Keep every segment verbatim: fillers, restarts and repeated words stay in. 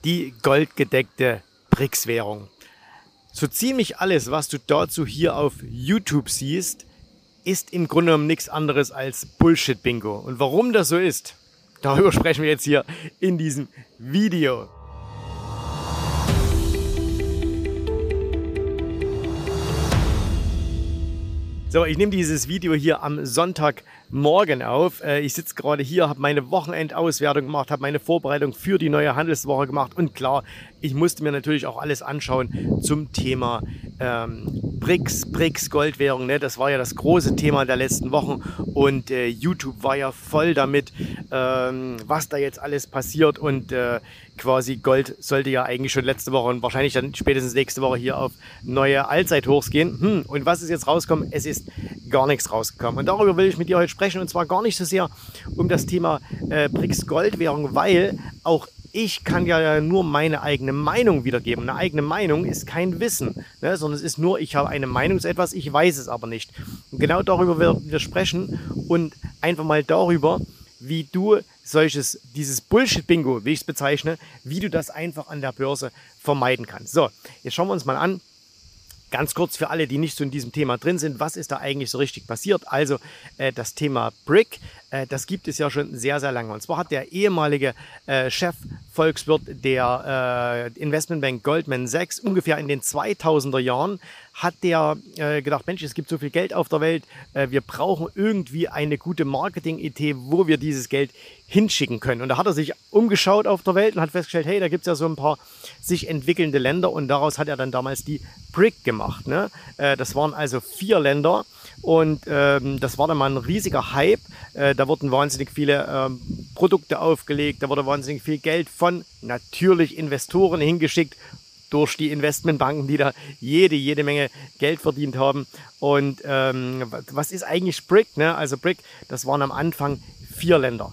die goldgedeckte BRICS-Währung. So ziemlich alles, was du dazu hier auf YouTube siehst, ist im Grunde genommen nichts anderes als Bullshit-Bingo. Und warum das so ist, darüber sprechen wir jetzt hier in diesem Video. So, ich nehme dieses Video hier am Sonntagmorgen auf. Ich sitze gerade hier, habe meine Wochenendauswertung gemacht, habe meine Vorbereitung für die neue Handelswoche gemacht. Und klar, ich musste mir natürlich auch alles anschauen zum Thema ähm, BRICS, BRICS, Goldwährung. Ne? Das war ja das große Thema der letzten Wochen. Und äh, YouTube war ja voll damit, ähm, was da jetzt alles passiert. Und äh, quasi Gold sollte ja eigentlich schon letzte Woche und wahrscheinlich dann spätestens nächste Woche hier auf neue Allzeithochs gehen. Hm, und was ist jetzt rausgekommen? Es ist gar nichts rausgekommen. Und darüber will ich mit dir heute sprechen. Und zwar gar nicht so sehr um das Thema äh, BRICS Goldwährung, weil auch ich kann ja nur meine eigene Meinung wiedergeben. Eine eigene Meinung ist kein Wissen, ne, sondern es ist nur, ich habe eine Meinung zu etwas, ich weiß es aber nicht. Und genau darüber werden wir sprechen und einfach mal darüber, wie du solches, dieses Bullshit-Bingo, wie ich es bezeichne, wie du das einfach an der Börse vermeiden kannst. So, jetzt schauen wir uns mal an. Ganz kurz für alle, die nicht so in diesem Thema drin sind, was ist da eigentlich so richtig passiert? Also äh, das Thema BRIC, äh, das gibt es ja schon sehr, sehr lange. Und zwar hat der ehemalige äh, Chefvolkswirt der äh, Investmentbank Goldman Sachs ungefähr in den zweitausender Jahren hat der äh, gedacht, Mensch, es gibt so viel Geld auf der Welt, äh, wir brauchen irgendwie eine gute Marketing-Idee, wo wir dieses Geld hinschicken können. Und da hat er sich umgeschaut auf der Welt und hat festgestellt, hey, da gibt es ja so ein paar sich entwickelnde Länder und daraus hat er dann damals die BRIC gemacht. Ne? Äh, das waren also vier Länder und ähm, das war dann mal ein riesiger Hype. Äh, da wurden wahnsinnig viele ähm, Produkte aufgelegt, da wurde wahnsinnig viel Geld von natürlich Investoren hingeschickt, durch die Investmentbanken, die da jede, jede Menge Geld verdient haben. Und ähm, was ist eigentlich BRIC? Ne? Also BRIC, das waren am Anfang vier Länder.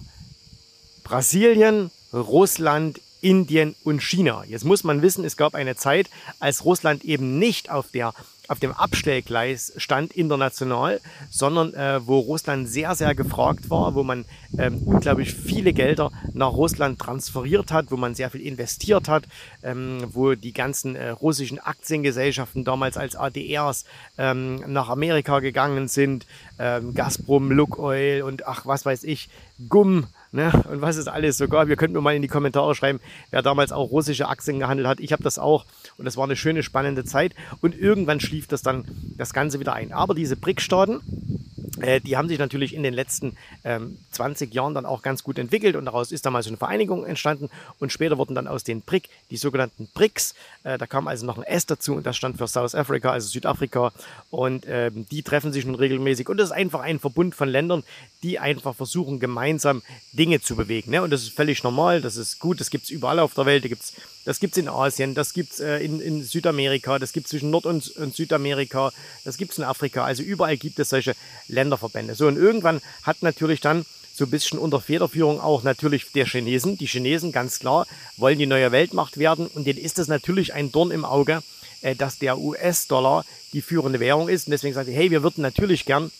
Brasilien, Russland, Indien und China. Jetzt muss man wissen, es gab eine Zeit, als Russland eben nicht auf der auf dem Abstellgleis stand international, sondern äh, wo Russland sehr, sehr gefragt war, wo man ähm, unglaublich viele Gelder nach Russland transferiert hat, wo man sehr viel investiert hat, ähm, wo die ganzen äh, russischen Aktiengesellschaften damals als A D Rs ähm, nach Amerika gegangen sind, ähm, Gazprom, Lukoil und ach, was weiß ich, Gumm, ne? Und was es alles so gab. Ihr könnt mir mal in die Kommentare schreiben, wer damals auch russische Aktien gehandelt hat. Ich habe das auch und das war eine schöne, spannende Zeit und irgendwann schlief das dann das Ganze wieder ein. Aber diese BRIC-Staaten, äh, die haben sich natürlich in den letzten ähm, zwanzig Jahren dann auch ganz gut entwickelt und daraus ist damals eine Vereinigung entstanden und später wurden dann aus den BRIC die sogenannten BRICS, äh, da kam also noch ein S dazu und das stand für South Africa, also Südafrika und ähm, die treffen sich nun regelmäßig und das ist einfach ein Verbund von Ländern, die einfach versuchen gemeinsam Dinge zu bewegen. Ne? Und das ist völlig normal, das ist gut, das gibt es überall auf der Welt, da gibt's, das gibt es in Asien, das gibt es äh, in, in Südamerika, das gibt es zwischen Nord- und, und Südamerika, das gibt es in Afrika, also überall gibt es solche Länderverbände. So, und irgendwann hat natürlich dann so ein bisschen unter Federführung auch natürlich der Chinesen, die Chinesen ganz klar wollen die neue Weltmacht werden und denen ist das natürlich ein Dorn im Auge, äh, dass der U S-Dollar die führende Währung ist und deswegen sagen sie, hey, wir würden natürlich gern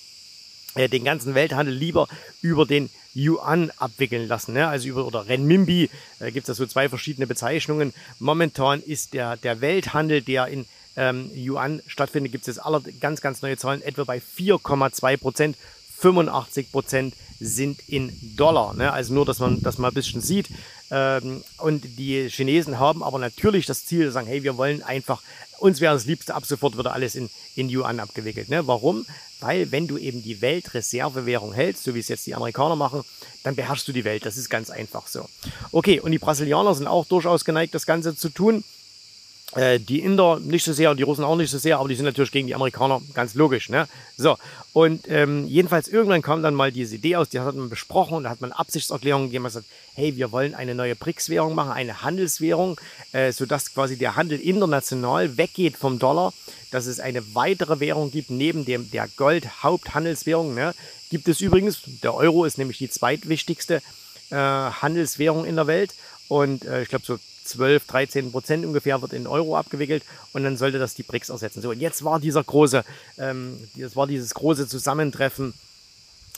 den ganzen Welthandel lieber über den Yuan abwickeln lassen, ne? Also über oder Renminbi, da gibt es ja so zwei verschiedene Bezeichnungen. Momentan ist der, der Welthandel, der in ähm, Yuan stattfindet, gibt es jetzt alle ganz, ganz neue Zahlen, etwa bei vier Komma zwei Prozent, fünfundachtzig Prozent sind in Dollar, ne? Also nur, dass man das mal ein bisschen sieht. Ähm, und die Chinesen haben aber natürlich das Ziel, zu sagen, hey, wir wollen einfach, uns wäre das Liebste, ab sofort wird alles in, in Yuan abgewickelt. Ne? Warum? Weil wenn du eben die Weltreservewährung hältst, so wie es jetzt die Amerikaner machen, dann beherrschst du die Welt. Das ist ganz einfach so. Okay, und die Brasilianer sind auch durchaus geneigt, das Ganze zu tun. Äh, die Inder nicht so sehr und die Russen auch nicht so sehr, aber die sind natürlich gegen die Amerikaner, ganz logisch. Ne? So, und ähm, jedenfalls irgendwann kam dann mal diese Idee aus, die hat man besprochen und da hat man Absichtserklärungen gegeben, man sagt, hey, wir wollen eine neue BRICS-Währung machen, eine Handelswährung, äh, sodass quasi der Handel international weggeht vom Dollar, dass es eine weitere Währung gibt, neben dem der Gold-Haupthandelswährung. Ne? Gibt es übrigens, der Euro ist nämlich die zweitwichtigste äh, Handelswährung in der Welt und äh, ich glaube so zwölf, dreizehn Prozent ungefähr wird in Euro abgewickelt und dann sollte das die BRICS ersetzen. So, und jetzt war dieser große, ähm, das war dieses große Zusammentreffen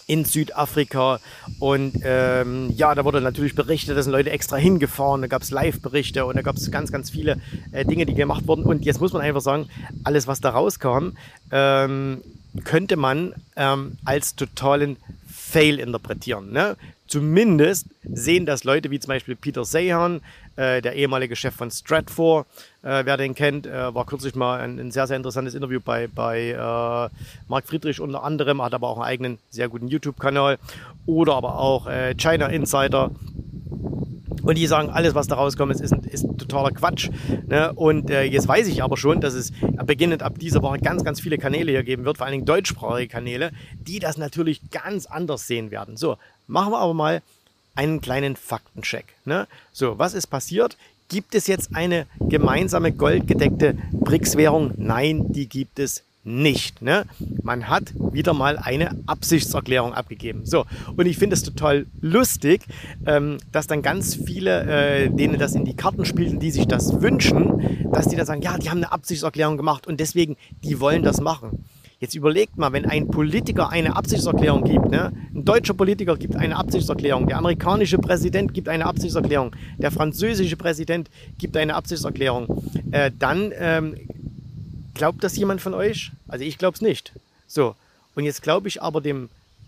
in Südafrika und ähm, ja, da wurde natürlich berichtet, da sind Leute extra hingefahren, da gab es Live-Berichte und da gab es ganz, ganz viele äh, Dinge, die gemacht wurden und jetzt muss man einfach sagen, alles was da rauskam, ähm, könnte man ähm, als totalen Fail interpretieren. Ne? Zumindest sehen das Leute wie zum Beispiel Peter Zeihan, äh, der ehemalige Chef von Stratfor, äh, wer den kennt, äh, war kürzlich mal ein, ein sehr, sehr interessantes Interview bei, bei äh, Mark Friedrich unter anderem, hat aber auch einen eigenen sehr guten YouTube-Kanal oder aber auch äh, China Insider. Und die sagen, alles, was da rauskommt, ist, ist, ist totaler Quatsch. Ne? Und äh, jetzt weiß ich aber schon, dass es beginnend ab dieser Woche ganz, ganz viele Kanäle hier geben wird, vor allen Dingen deutschsprachige Kanäle, die das natürlich ganz anders sehen werden. So, machen wir aber mal einen kleinen Faktencheck. Ne? So, was ist passiert? Gibt es jetzt eine gemeinsame goldgedeckte B R I C S-Währung? Nein, die gibt es nicht. Ne? Man hat wieder mal eine Absichtserklärung abgegeben. So, und ich finde es total lustig, ähm, dass dann ganz viele, äh, denen das in die Karten spielten, die sich das wünschen, dass die dann sagen, ja, die haben eine Absichtserklärung gemacht und deswegen, die wollen das machen. Jetzt überlegt mal, wenn ein Politiker eine Absichtserklärung gibt, ne? Ein deutscher Politiker gibt eine Absichtserklärung, der amerikanische Präsident gibt eine Absichtserklärung, der französische Präsident gibt eine Absichtserklärung, äh, dann ähm, glaubt das jemand von euch? Also ich glaube es nicht. So, und jetzt glaube ich aber dem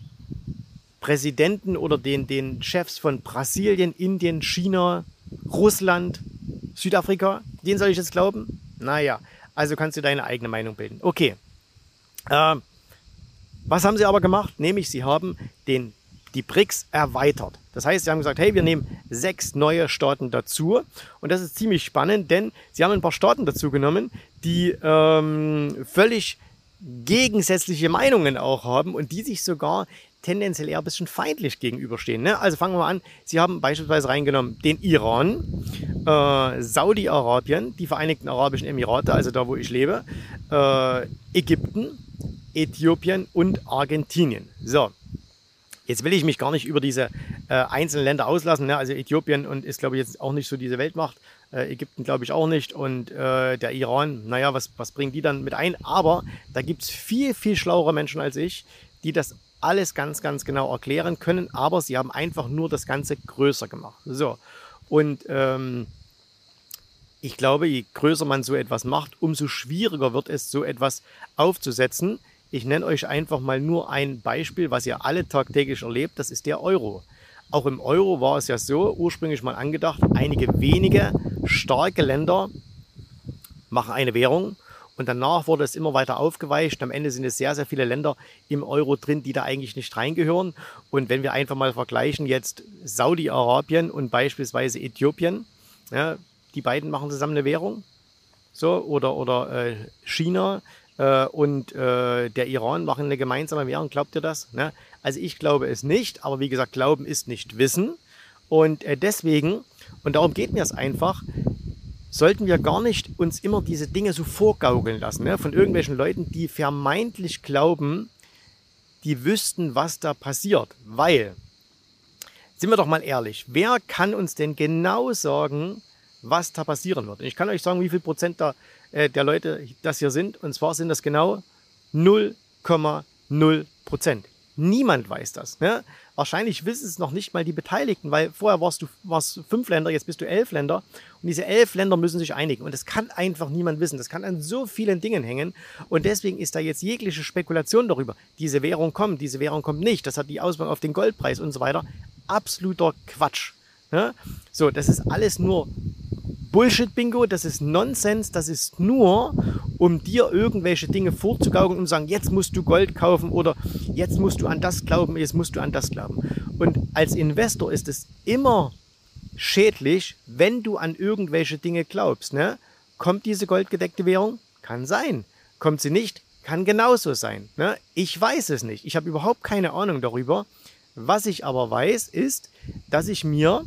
Präsidenten oder den, den Chefs von Brasilien, Indien, China, Russland, Südafrika, denen soll ich jetzt glauben? Naja, also kannst du deine eigene Meinung bilden. Okay. Äh, was haben sie aber gemacht? Nämlich, sie haben den, die B R I C S erweitert. Das heißt, sie haben gesagt, hey, wir nehmen sechs neue Staaten dazu. Und das ist ziemlich spannend, denn sie haben ein paar Staaten dazu genommen, die ähm, völlig gegensätzliche Meinungen auch haben und die sich sogar tendenziell eher ein bisschen feindlich gegenüberstehen. Ne? Also fangen wir mal an. Sie haben beispielsweise reingenommen den Iran, äh, Saudi-Arabien, die Vereinigten Arabischen Emirate, also da, wo ich lebe, äh, Ägypten, Äthiopien und Argentinien. So, jetzt will ich mich gar nicht über diese äh, einzelnen Länder auslassen. Ne? Also Äthiopien und ist, glaube ich, jetzt auch nicht so diese Weltmacht. Äh, Ägypten glaube ich auch nicht. Und äh, der Iran, naja, was, was bringen die dann mit ein? Aber da gibt es viel, viel schlauere Menschen als ich, die das alles ganz, ganz genau erklären können. Aber sie haben einfach nur das Ganze größer gemacht. So, und ähm, ich glaube, je größer man so etwas macht, umso schwieriger wird es, so etwas aufzusetzen. Ich nenne euch einfach mal nur ein Beispiel, was ihr alle tagtäglich erlebt, das ist der Euro. Auch im Euro war es ja so, ursprünglich mal angedacht, einige wenige starke Länder machen eine Währung und danach wurde es immer weiter aufgeweicht. Am Ende sind es sehr, sehr viele Länder im Euro drin, die da eigentlich nicht reingehören. Und wenn wir einfach mal vergleichen jetzt Saudi-Arabien und beispielsweise Äthiopien, ja, die beiden machen zusammen eine Währung, so, oder, oder äh, China, und äh, der Iran machen eine gemeinsame Währung. Glaubt ihr das? Ne? Also ich glaube es nicht, aber wie gesagt, Glauben ist nicht Wissen. Und äh, deswegen, und darum geht mir es einfach, sollten wir gar nicht uns immer diese Dinge so vorgaukeln lassen, ne? Von irgendwelchen Leuten, die vermeintlich glauben, die wüssten, was da passiert. Weil, sind wir doch mal ehrlich, wer kann uns denn genau sagen, was da passieren wird? Und ich kann euch sagen, wie viel Prozent da der Leute das hier sind, und zwar sind das genau null Komma null Prozent. Niemand weiß das. Ne? Wahrscheinlich wissen es noch nicht mal die Beteiligten, weil vorher warst du warst fünf Länder, jetzt bist du elf Länder und diese elf Länder müssen sich einigen und das kann einfach niemand wissen. Das kann an so vielen Dingen hängen und deswegen ist da jetzt jegliche Spekulation darüber. Diese Währung kommt, diese Währung kommt nicht, das hat die Auswirkung auf den Goldpreis und so weiter. Absoluter Quatsch. Ne? So, das ist alles nur Bullshit-Bingo, das ist Nonsens, das ist nur, um dir irgendwelche Dinge vorzugaukeln und zu sagen, jetzt musst du Gold kaufen oder jetzt musst du an das glauben, jetzt musst du an das glauben. Und als Investor ist es immer schädlich, wenn du an irgendwelche Dinge glaubst. Ne? Kommt diese goldgedeckte Währung? Kann sein. Kommt sie nicht? Kann genauso sein. Ne? Ich weiß es nicht. Ich habe überhaupt keine Ahnung darüber. Was ich aber weiß, ist, dass ich mir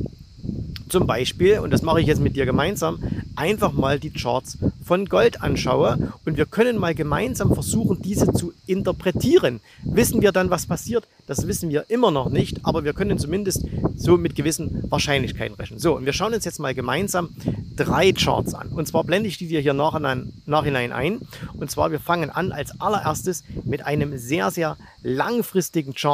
zum Beispiel, und das mache ich jetzt mit dir gemeinsam, einfach mal die Charts von Gold anschaue und wir können mal gemeinsam versuchen, diese zu interpretieren. Wissen wir dann, was passiert? Das wissen wir immer noch nicht, aber wir können zumindest so mit gewissen Wahrscheinlichkeiten rechnen. So, und wir schauen uns jetzt mal gemeinsam drei Charts an. Und zwar blende ich die dir hier nachhinein, nachhinein ein. Und zwar, wir fangen an als allererstes mit einem sehr, sehr langfristigen Chart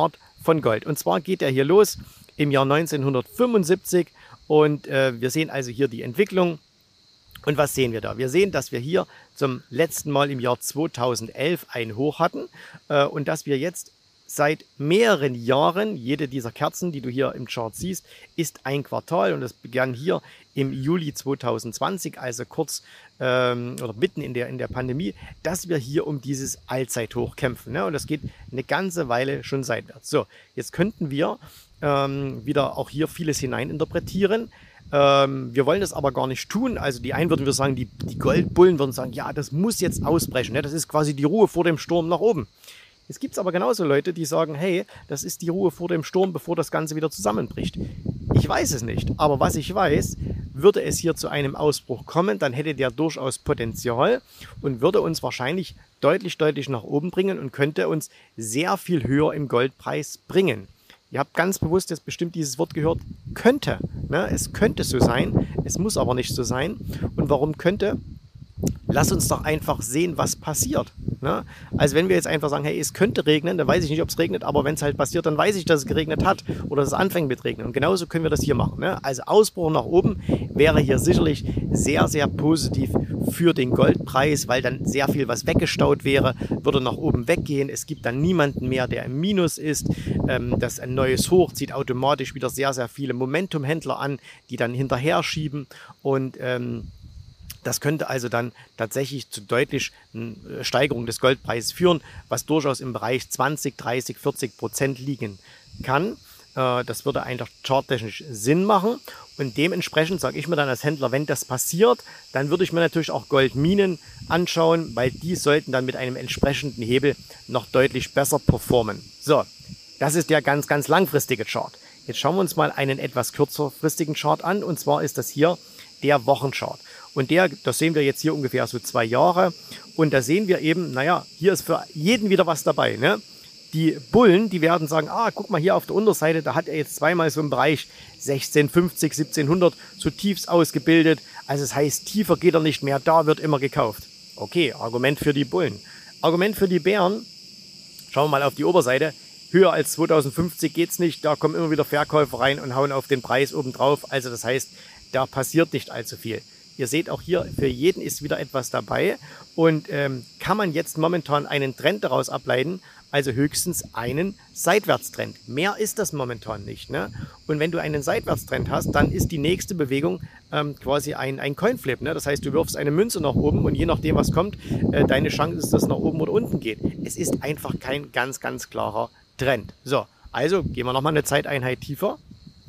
von Gold. Und zwar geht er hier los im Jahr neunzehnhundertfünfundsiebzig und äh, wir sehen also hier die Entwicklung. Und was sehen wir da? Wir sehen, dass wir hier zum letzten Mal im Jahr zweitausendelf ein Hoch hatten äh, und dass wir jetzt seit mehreren Jahren, jede dieser Kerzen, die du hier im Chart siehst, ist ein Quartal und das begann hier im Juli zweitausendzwanzig, also kurz ähm, oder mitten in der, in der Pandemie, dass wir hier um dieses Allzeithoch kämpfen. Ne? Und das geht eine ganze Weile schon seitwärts. So, jetzt könnten wir ähm, wieder auch hier vieles hineininterpretieren. Ähm, wir wollen das aber gar nicht tun. Also die einen würden wir sagen, die, die Goldbullen würden sagen, ja, das muss jetzt ausbrechen. Ne? Das ist quasi die Ruhe vor dem Sturm nach oben. Es gibt aber genauso Leute, die sagen, hey, das ist die Ruhe vor dem Sturm, bevor das Ganze wieder zusammenbricht. Ich weiß es nicht, aber was ich weiß, würde es hier zu einem Ausbruch kommen, dann hätte der durchaus Potenzial und würde uns wahrscheinlich deutlich, deutlich nach oben bringen und könnte uns sehr viel höher im Goldpreis bringen. Ihr habt ganz bewusst jetzt bestimmt dieses Wort gehört, könnte. Ne? Es könnte so sein, es muss aber nicht so sein. Und warum könnte? Lass uns doch einfach sehen, was passiert. Ne? Also wenn wir jetzt einfach sagen, hey, es könnte regnen, dann weiß ich nicht, ob es regnet, aber wenn es halt passiert, dann weiß ich, dass es geregnet hat oder dass es anfängt mit Regnen. Und genauso können wir das hier machen. Ne? Also Ausbruch nach oben wäre hier sicherlich sehr, sehr positiv für den Goldpreis, weil dann sehr viel, was weggestaut wäre, würde nach oben weggehen. Es gibt dann niemanden mehr, der im Minus ist. Ähm, das ein neues Hoch zieht automatisch wieder sehr, sehr viele Momentumhändler an, die dann hinterher schieben und ähm, das könnte also dann tatsächlich zu deutlichen Steigerung des Goldpreises führen, was durchaus im Bereich zwanzig, dreißig, vierzig Prozent liegen kann. Das würde einfach charttechnisch Sinn machen und dementsprechend sage ich mir dann als Händler, wenn das passiert, dann würde ich mir natürlich auch Goldminen anschauen, weil die sollten dann mit einem entsprechenden Hebel noch deutlich besser performen. So, das ist der ganz, ganz langfristige Chart. Jetzt schauen wir uns mal einen etwas kürzerfristigen Chart an und zwar ist das hier der Wochenchart. Und der, das sehen wir jetzt hier ungefähr so zwei Jahre. Und da sehen wir eben, naja, hier ist für jeden wieder was dabei. Ne? Die Bullen, die werden sagen, ah, guck mal hier auf der Unterseite, da hat er jetzt zweimal so im Bereich sechzehnhundertfünfzig, siebzehnhundert so tiefs ausgebildet. Also das heißt, tiefer geht er nicht mehr, da wird immer gekauft. Okay, Argument für die Bullen. Argument für die Bären, schauen wir mal auf die Oberseite. Höher als zweitausendfünfzig geht es nicht, da kommen immer wieder Verkäufer rein und hauen auf den Preis oben drauf. Also das heißt, da passiert nicht allzu viel. Ihr seht auch hier, für jeden ist wieder etwas dabei und ähm, kann man jetzt momentan einen Trend daraus ableiten, also höchstens einen Seitwärtstrend. Mehr ist das momentan nicht. Ne? Und wenn du einen Seitwärtstrend hast, dann ist die nächste Bewegung ähm, quasi ein, ein Coinflip. Ne? Das heißt, du wirfst eine Münze nach oben und je nachdem, was kommt, äh, deine Chance ist, dass es nach oben oder unten geht. Es ist einfach kein ganz, ganz klarer Trend. So, also gehen wir nochmal eine Zeiteinheit tiefer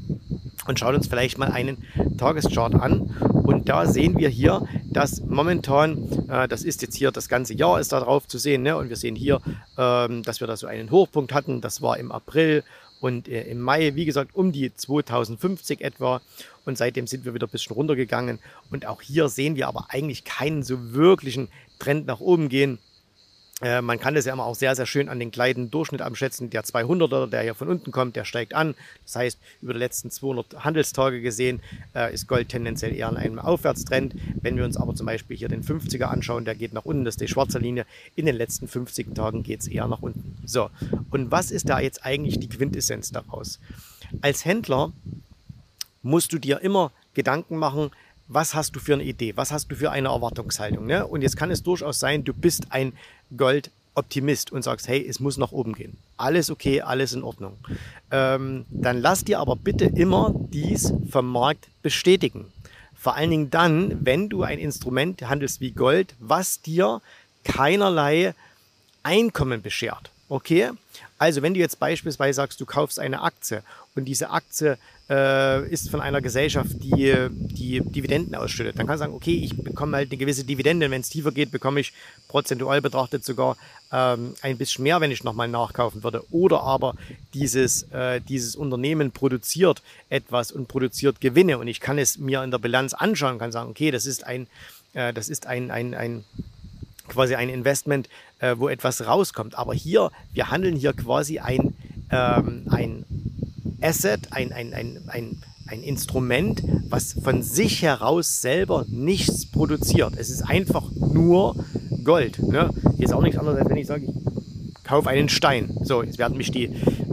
und schauen uns vielleicht mal einen Tageschart an. Und da sehen wir hier, dass momentan, äh, das ist jetzt hier das ganze Jahr ist da drauf zu sehen, ne? Und wir sehen hier, ähm, dass wir da so einen Hochpunkt hatten. Das war im April und äh, im Mai, wie gesagt, um die zweitausendfünfzig etwa. Und seitdem sind wir wieder ein bisschen runtergegangen. Und auch hier sehen wir aber eigentlich keinen so wirklichen Trend nach oben gehen. Äh, man kann das ja immer auch sehr, sehr schön an den gleitenden Durchschnitt abschätzen. Der zweihunderter, der hier von unten kommt, der steigt an. Das heißt, über die letzten zweihundert Handelstage gesehen äh, ist Gold tendenziell eher in einem Aufwärtstrend. Wenn wir uns aber zum Beispiel hier den fünfziger anschauen, der geht nach unten, das ist die schwarze Linie. In den letzten fünfzig Tagen geht es eher nach unten. So, und was ist da jetzt eigentlich die Quintessenz daraus? Als Händler musst du dir immer Gedanken machen, was hast du für eine Idee, was hast du für eine Erwartungshaltung. Ne? Und jetzt kann es durchaus sein, du bist ein Goldoptimist und sagst, hey, es muss nach oben gehen. Alles okay, alles in Ordnung. Ähm, dann lass dir aber bitte immer dies vom Markt bestätigen. Vor allen Dingen dann, wenn du ein Instrument handelst wie Gold, was dir keinerlei Einkommen beschert. Okay? Also wenn du jetzt beispielsweise sagst, du kaufst eine Aktie und diese Aktie äh, ist von einer Gesellschaft, die, die Dividenden ausschüttet, dann kannst du sagen, okay, ich bekomme halt eine gewisse Dividende, wenn es tiefer geht, bekomme ich prozentual betrachtet sogar ähm, ein bisschen mehr, wenn ich nochmal nachkaufen würde. Oder aber dieses, äh, dieses Unternehmen produziert etwas und produziert Gewinne und ich kann es mir in der Bilanz anschauen und kann sagen, okay, das ist ein, äh, das ist ein, ein, ein quasi ein Investment, äh, wo etwas rauskommt. Aber hier, wir handeln hier quasi ein, ähm, ein Asset, ein, ein, ein, ein, ein Instrument, was von sich heraus selber nichts produziert. Es ist einfach nur Gold. Ne? Hier ist auch nichts anderes, als wenn ich sage, ich kaufe einen Stein. So, jetzt werden mich die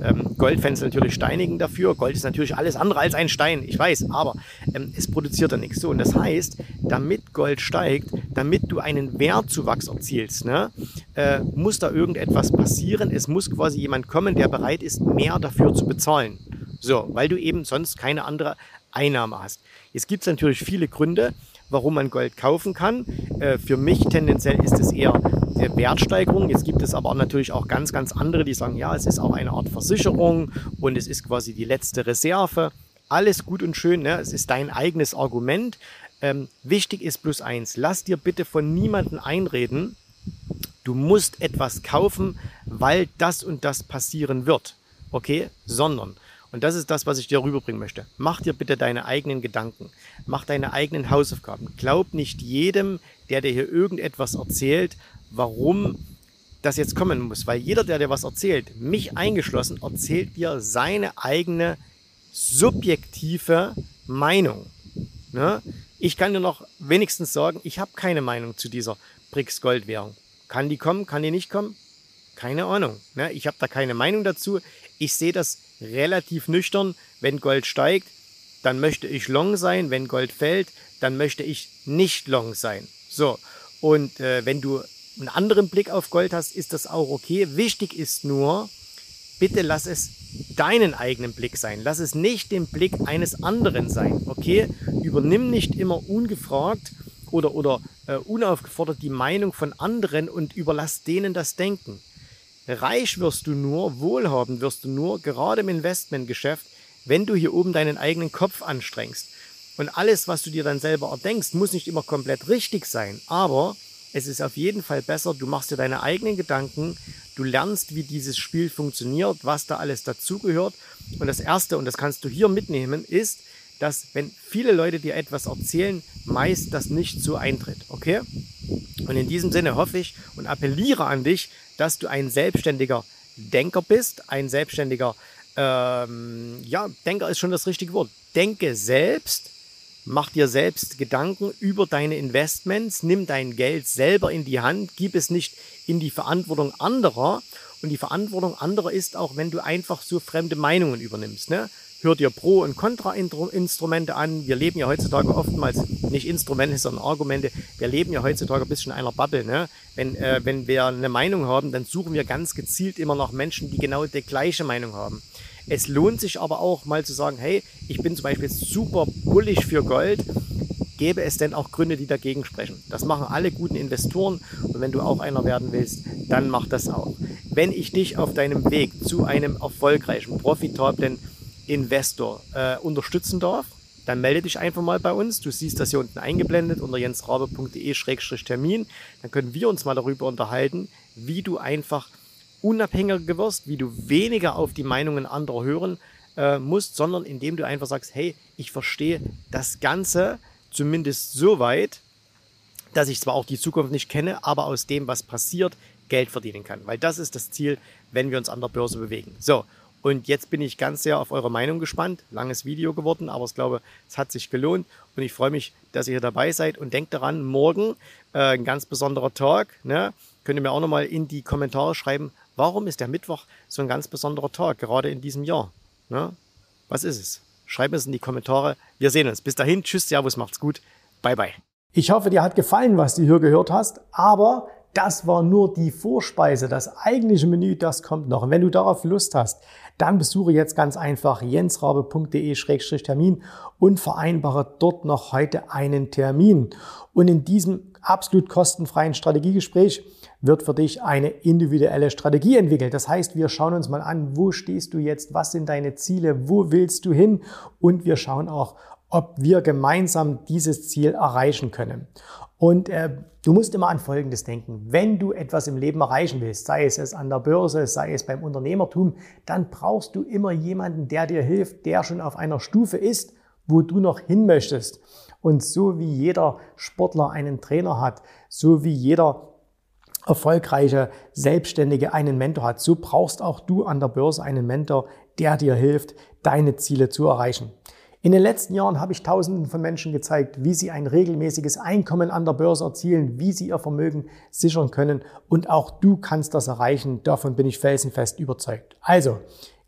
Ähm, Goldfans natürlich steinigen dafür. Gold ist natürlich alles andere als ein Stein, ich weiß, aber ähm, es produziert da nichts. So, und das heißt, damit Gold steigt, damit du einen Wertzuwachs erzielst, ne, äh, muss da irgendetwas passieren. Es muss quasi jemand kommen, der bereit ist, mehr dafür zu bezahlen. So, weil du eben sonst keine andere Einnahme hast. Jetzt gibt es natürlich viele Gründe, warum man Gold kaufen kann. Äh, für mich tendenziell ist es eher eine Wertsteigerung. Jetzt gibt es aber auch natürlich auch ganz, ganz andere, die sagen, ja, es ist auch eine Art Versicherung und es ist quasi die letzte Reserve. Alles gut und schön, ne? Es ist dein eigenes Argument. Ähm, wichtig ist bloß eins, lass dir bitte von niemandem einreden, du musst etwas kaufen, weil das und das passieren wird. Okay? Sondern, und das ist das, was ich dir rüberbringen möchte, mach dir bitte deine eigenen Gedanken, mach deine eigenen Hausaufgaben. Glaub nicht jedem, der dir hier irgendetwas erzählt, warum das jetzt kommen muss. Weil jeder, der dir was erzählt, mich eingeschlossen, erzählt dir seine eigene subjektive Meinung. Ne? Ich kann dir noch wenigstens sagen, ich habe keine Meinung zu dieser B R I C S-Goldwährung. Kann die kommen, kann die nicht kommen? Keine Ahnung. Ne? Ich habe da keine Meinung dazu. Ich sehe das relativ nüchtern. Wenn Gold steigt, dann möchte ich long sein. Wenn Gold fällt, dann möchte ich nicht long sein. So, und äh, wenn du einen anderen Blick auf Gold hast, ist das auch okay. Wichtig ist nur, bitte lass es deinen eigenen Blick sein. Lass es nicht den Blick eines anderen sein. Okay? Übernimm nicht immer ungefragt oder, oder äh, unaufgefordert die Meinung von anderen und überlass denen das Denken. Reich wirst du nur, wohlhabend wirst du nur, gerade im Investmentgeschäft, wenn du hier oben deinen eigenen Kopf anstrengst. Und alles, was du dir dann selber erdenkst, muss nicht immer komplett richtig sein. Aber es ist auf jeden Fall besser, du machst dir deine eigenen Gedanken, du lernst, wie dieses Spiel funktioniert, was da alles dazugehört. Und das Erste, und das kannst du hier mitnehmen, ist, dass wenn viele Leute dir etwas erzählen, meist das nicht so eintritt. Okay? Und in diesem Sinne hoffe ich und appelliere an dich, dass du ein selbstständiger Denker bist, ein selbstständiger, ähm, ja, Denker ist schon das richtige Wort. Denke selbst, mach dir selbst Gedanken über deine Investments, nimm dein Geld selber in die Hand, gib es nicht in die Verantwortung anderer. Und die Verantwortung anderer ist auch, wenn du einfach so fremde Meinungen übernimmst, ne? Hör dir Pro- und Kontra-Instrumente an. Wir leben ja heutzutage oftmals nicht Instrumente, sondern Argumente. Wir leben ja heutzutage ein bisschen in einer Bubble. Ne? Wenn, äh, wenn wir eine Meinung haben, dann suchen wir ganz gezielt immer nach Menschen, die genau die gleiche Meinung haben. Es lohnt sich aber auch mal zu sagen, hey, ich bin zum Beispiel super bullish für Gold. Gäbe es denn auch Gründe, die dagegen sprechen? Das machen alle guten Investoren. Und wenn du auch einer werden willst, dann mach das auch. Wenn ich dich auf deinem Weg zu einem erfolgreichen, profitablen Investor äh, unterstützen darf, dann melde dich einfach mal bei uns. Du siehst das hier unten eingeblendet unter jensrabe punkt de Schrägstrich Termin. Dann können wir uns mal darüber unterhalten, wie du einfach unabhängiger wirst, wie du weniger auf die Meinungen anderer hören äh, musst, sondern indem du einfach sagst, hey, ich verstehe das Ganze zumindest so weit, dass ich zwar auch die Zukunft nicht kenne, aber aus dem, was passiert, Geld verdienen kann. Weil das ist das Ziel, wenn wir uns an der Börse bewegen. So. Und jetzt bin ich ganz sehr auf eure Meinung gespannt. Langes Video geworden, aber ich glaube, es hat sich gelohnt. Und ich freue mich, dass ihr hier dabei seid. Und denkt daran, morgen äh, ein ganz besonderer Tag. Ne? Könnt ihr mir auch nochmal in die Kommentare schreiben, warum ist der Mittwoch so ein ganz besonderer Tag, gerade in diesem Jahr? Ne? Was ist es? Schreibt es in die Kommentare. Wir sehen uns. Bis dahin. Tschüss, servus, macht's gut. Bye, bye. Ich hoffe, dir hat gefallen, was du hier gehört hast. Aber das war nur die Vorspeise. Das eigentliche Menü, das kommt noch. Und wenn du darauf Lust hast, dann besuche jetzt ganz einfach jensrabe punkt de Schrägstrich Termin und vereinbare dort noch heute einen Termin. Und in diesem absolut kostenfreien Strategiegespräch wird für dich eine individuelle Strategie entwickelt. Das heißt, wir schauen uns mal an, wo stehst du jetzt, was sind deine Ziele, wo willst du hin? Und wir schauen auch, ob wir gemeinsam dieses Ziel erreichen können. Und äh, du musst immer an Folgendes denken. Wenn du etwas im Leben erreichen willst, sei es an der Börse, sei es beim Unternehmertum, dann brauchst du immer jemanden, der dir hilft, der schon auf einer Stufe ist, wo du noch hin möchtest. Und so wie jeder Sportler einen Trainer hat, so wie jeder erfolgreiche Selbstständige einen Mentor hat, so brauchst auch du an der Börse einen Mentor, der dir hilft, deine Ziele zu erreichen. In den letzten Jahren habe ich Tausenden von Menschen gezeigt, wie sie ein regelmäßiges Einkommen an der Börse erzielen, wie sie ihr Vermögen sichern können. Und auch du kannst das erreichen. Davon bin ich felsenfest überzeugt. Also,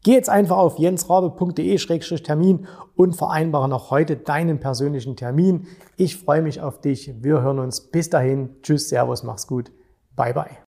Geh jetzt einfach auf jensrabe punkt de Schrägstrich Termin und vereinbare noch heute deinen persönlichen Termin. Ich freue mich auf dich. Wir hören uns. Bis dahin. Tschüss, Servus, mach's gut. Bye, bye.